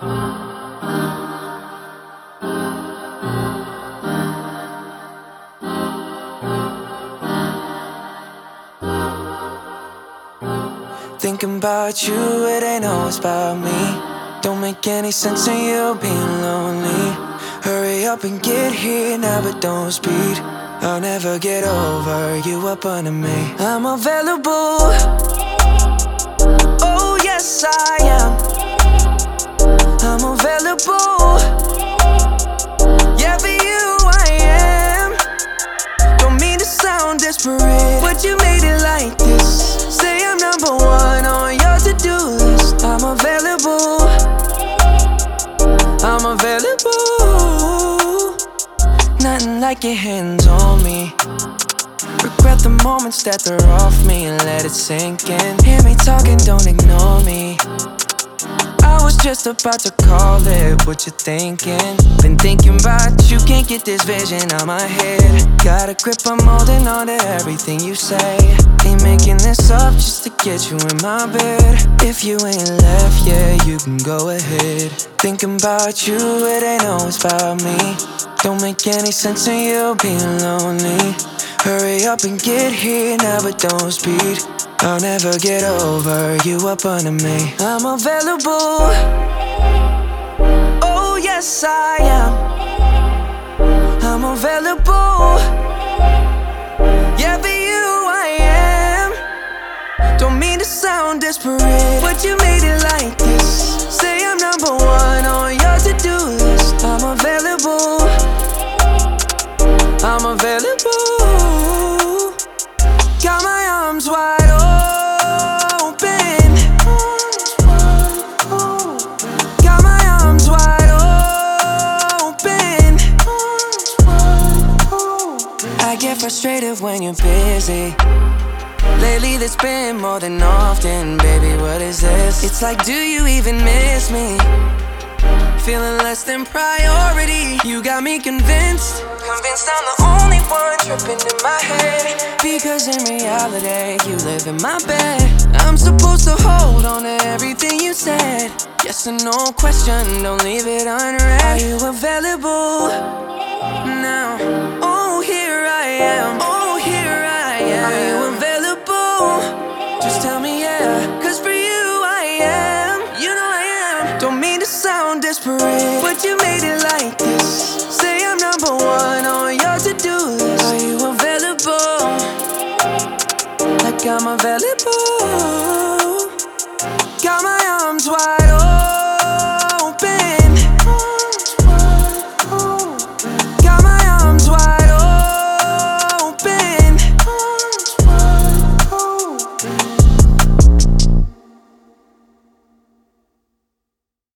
Thinking about you, it ain't always about me. Don't make any sense in you being lonely. Hurry up and get here now, but don't speed. I'll never get over you up under me. I'm available. Oh yes I am. I'm available. Yeah, for you I am. Don't mean to sound desperate, but you made it like this. Say I'm number one on your to-do list. I'm available. I'm available. Nothing like your hands on me. Regret the moments that they're off me and let it sink in. Hear me talking, don't ignore me. I was just about to call it, what you thinking? Been thinking about you, can't get this vision out my head. Got a grip, I'm holding on to everything you say. Ain't making this up just to get you in my bed. If you ain't left yet, you can go ahead. Thinking about you, it ain't always about me. Don't make any sense in you being lonely. Hurry up and get here now, but don't speed. I'll never get over you up under me. I'm available. Oh yes I am. I'm available. Yeah, for you I am. Don't mean to sound desperate, but you made it like this. Say I'm number one on your to-do list. I'm available. I'm available. Got my arms wide open. Got my arms wide open. I get frustrated when you're busy. Lately that's been more than often. Baby, what is this? It's like, do you even miss me? Feeling less than priority. You got me convinced I'm the only one tripping in my head. Because in reality, you live in my bed. I'm supposed to hold on to everything you said. Yes or no question, don't leave it unread. Are you available now? Oh, here I am. Oh, here I am. Are you available? Just tell me yeah, cause for you I am. You know I am. Don't mean to sound desperate, but you made it like this. Say I'm number one on your to-do list. Are you available? Like I'm available.